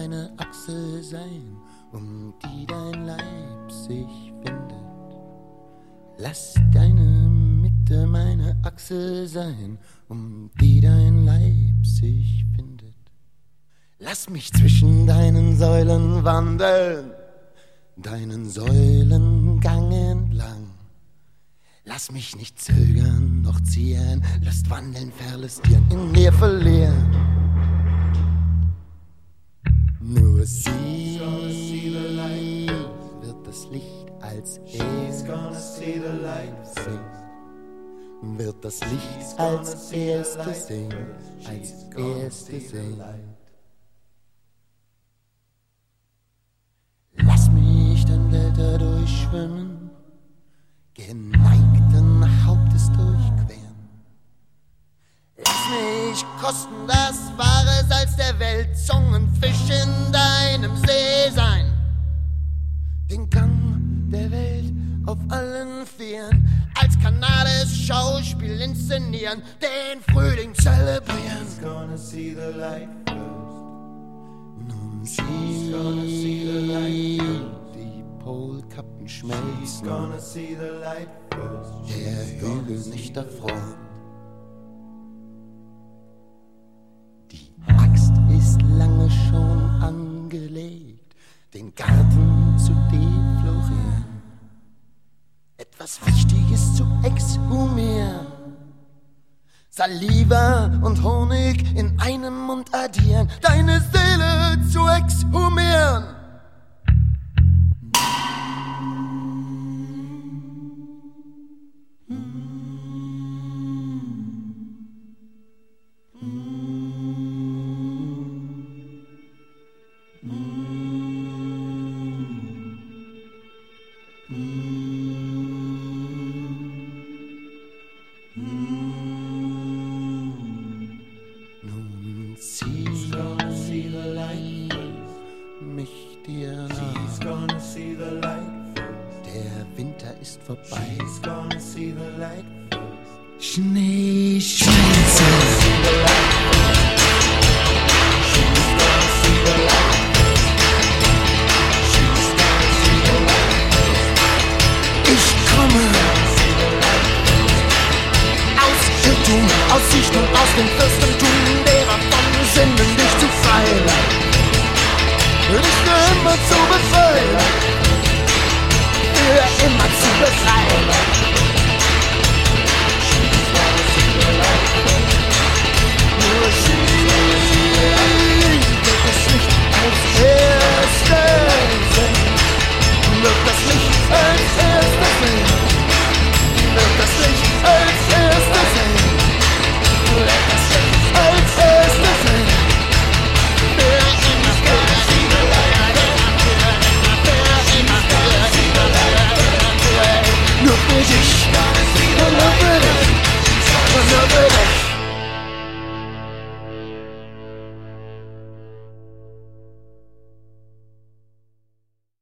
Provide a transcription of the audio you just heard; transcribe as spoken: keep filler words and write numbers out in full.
meine Achsel sein, um die dein Leib sich findet. Lass deine Mitte meine Achsel sein, um die dein Leib sich findet. Lass mich zwischen deinen Säulen wandeln, deinen Säulengang entlang. Lass mich nicht zögern, noch ziehen, Lust wandeln, verlustieren, in mir verlieren. Nur sie wird das Licht als erstes sehen. Wird das Licht als erstes sehen, als erstes sehen. Lass mich dein Blätter durchschwimmen, geneigten Hauptes durchqueren. Lass mich kosten das wahre Salz der Welt, Zungenfisch in deinem See sein. Den Gang der Welt auf allen Vieren, als kanades Schauspiel inszenieren, den Frühling zelebrieren. She's gonna see the light first. Nun sie, die Polkappen schmelzen, der Hügel nicht erfroren. Die Axt ist lange schon angelegt, den Garten zu deflorieren. Etwas Wichtiges zu exhumieren. Saliva und Honig in einem Mund addieren, deine Seele zu exhumieren. Vorbei. Schnee schmelze